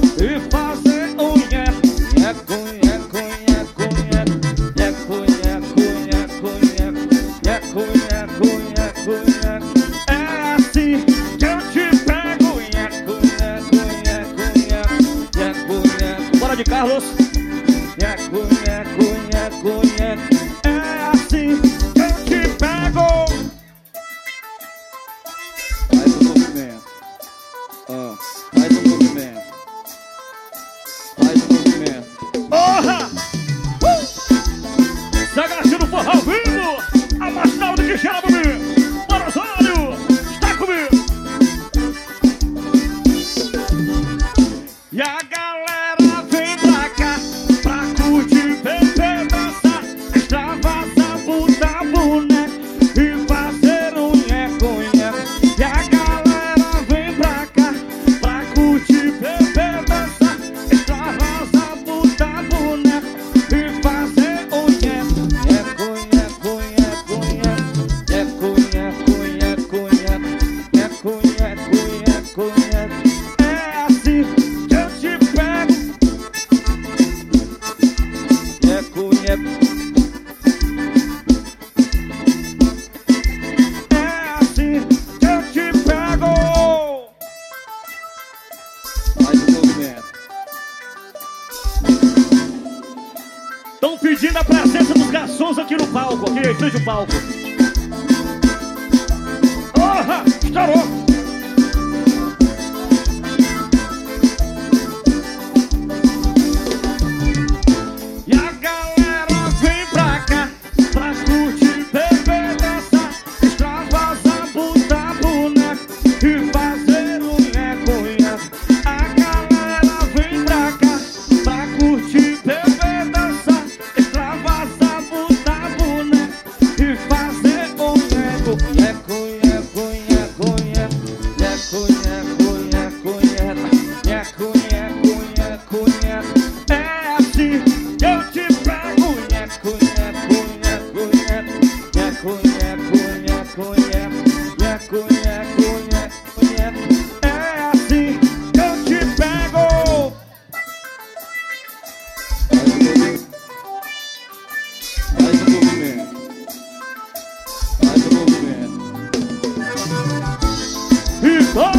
e fazer o nheco, nheco, nheco, nheco, nheco, nheco, nheco, nheco, nheco, nheco, nheco. É assim que eu te pego, nheco, nheco, nheco, nheco, nheco, nheco. Bora de Carlos. Nheco, nheco, nheco, nheco. É assim que eu te pego. Faz o movimento. Faz o movimento. Faz o movimento. Porra! Sagasti no forró ao vivo. Abastado de Quixela comigo. Bora, Osório. Está comigo. E a galera vem pra cá pra curtir, beber, dançar, extravasar, botar boneco e fazer um nheco, nheco. E a galera vem pra cá pra curtir, beber, dançar, extravasar, botar boneco e fazer um nheco, nheco, nheco, nheco, nheco, nheco, nheco, nheco, nheco, nheco, nheco. É assim que eu te pego. Nheco, nheco. É assim que eu te pego. Faz o movimento. Estão pedindo a presença dos garçons aqui no palco, aqui em frente ao palco. Porra! Estourou! E a galera vem pra cá pra curtir, beber, dançar, extravasar, botar boneco e fazer um nheco, nheco. A galera vem pra cá pra curtir, beber, dançar, extravasar, botar boneco e fazer um nheco, nheco, nheco, nheco, nheco, nheco, nheco, nheco, nheco, nheco, nheco, nheco. É assim que eu te pego, nheco, nheco, nheco, nheco, nheco, nheco, nheco, nheco, nheco, nheco, nheco. É assim que eu te pego. Faz o movimento. Faz o movimento. E vai!